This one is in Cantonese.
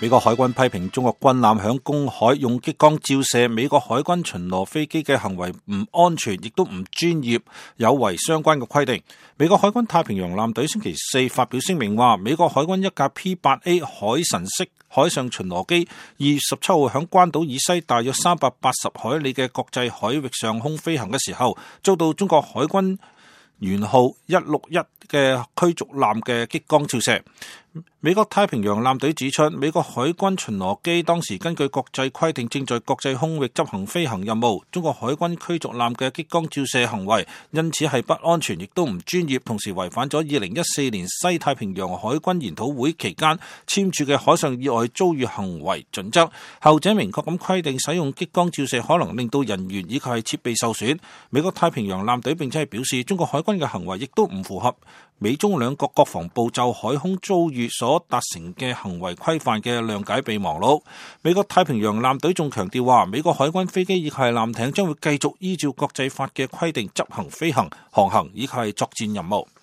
美國海軍批評中國軍艦響公海用激光照射美國海軍巡邏飛機嘅行為唔安全，亦都唔專業，有違相關嘅規定。美國海軍太平洋艦隊星期四發表聲明話，美國海軍一架 P-8A 海神式海上巡邏機2月17號響關島以西大約380海里嘅國際海域上空飛行嘅時候，遭到中國海軍元號161嘅驅逐艦嘅激光照射。美國太平洋艦隊指出，美國海軍巡邏機當時根據國際規定正在國際空域執行飛行任務，中國海軍驅逐艦嘅激光照射行為因此係不安全，亦都唔專業，同時違反咗2014年西太平洋海軍研討會期間簽署嘅海上意外遭遇行為準則。後者明確咁規定，使用激光照射可能令到人員以及係設備受損。美國太平洋艦隊並且係表示，中國海軍嘅行為亦都唔符合美中兩國國防部就海空遭遇所達成嘅行為規範嘅諒解備忘錄。美國太平洋艦隊仲強調話，美國海軍飛機以及係艦艇將會繼續依照國際法嘅規定執行飛行、航行以及係作戰任務。